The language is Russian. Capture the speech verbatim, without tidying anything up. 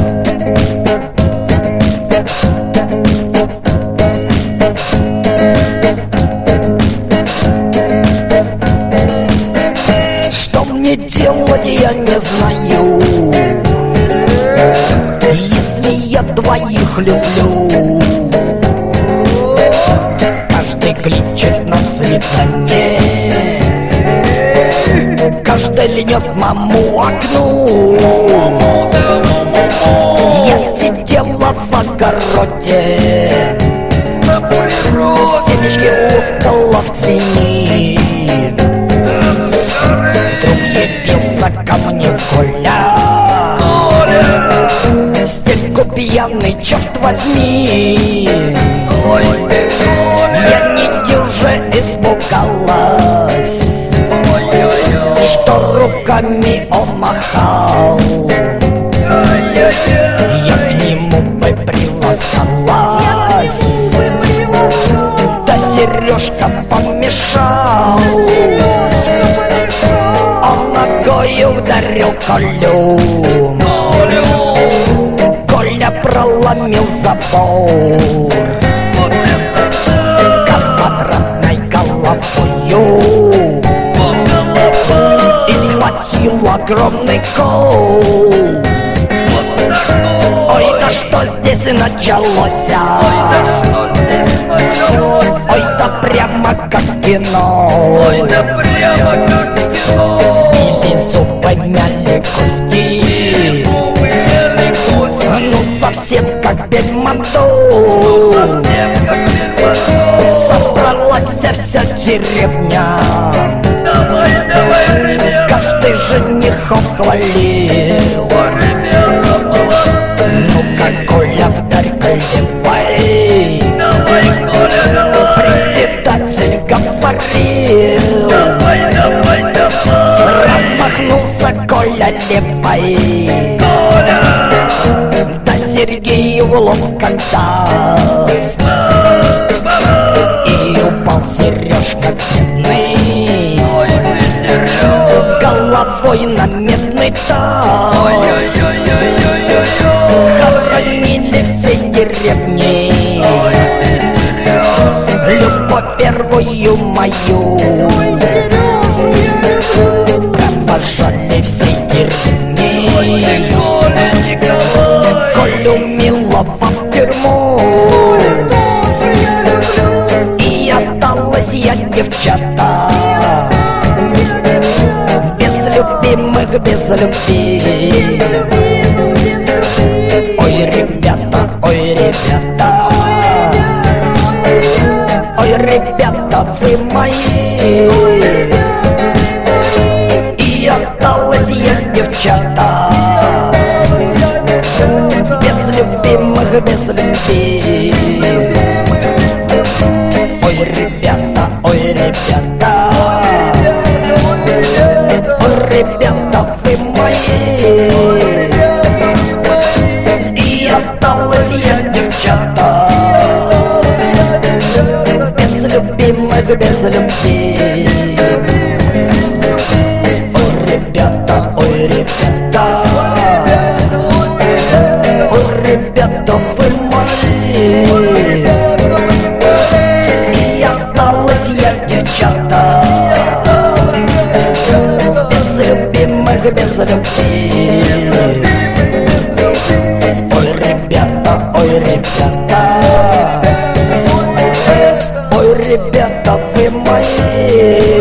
Делать я не знаю, если я двоих люблю. Каждый кличет на свидание, каждый льнет маму окну. Я сидела в огороде, семечки лускала в тени. Явился ко мне Коля, Коля, стельку пьяный, черт возьми. Ой, я недюже испугалась, ой, ой, ой, что руками он махал. Ой, ой, ой, я к нему бы приласкалась, да Сережка помешал. Ногою ударил Колю, Коля проломил забор квадратной головою и схватил огромный кол. Ой, да что здесь и началось, ой, да прямо как кино, ой, да прямо как кино. Били зубы, мяли кости, ну совсем как Бельмондо. Собралась вся деревня, каждый женихов хвалил. Ну-ка, Коля, вдарь колевой, председатель говорил. Размахнулся Коля левой, Коля, да Сергею в лоб как даст. И упал Сережка бедный, ой, головой на медный таз. Хоронили всей деревни любовь первую мою. Провожали всей деревни Колю Милова в тюрьму. И осталась я, девчата, без любимых, без любви. Ой, ребята, ой, ребята, ой, ребята, вы мои. И осталась я, девчата, без любимых, без любви. Ой, ребята, ой, ребята, ой, ребята, вы мои. И осталась я, девчата, без любимых, без любви. Ой, ребята, ой, ребята, ой, ребята, вы мои. И осталась я, девчата, без любимых, без любви. Ой, ребята, ой, ребята, ой, ребята, вы мои.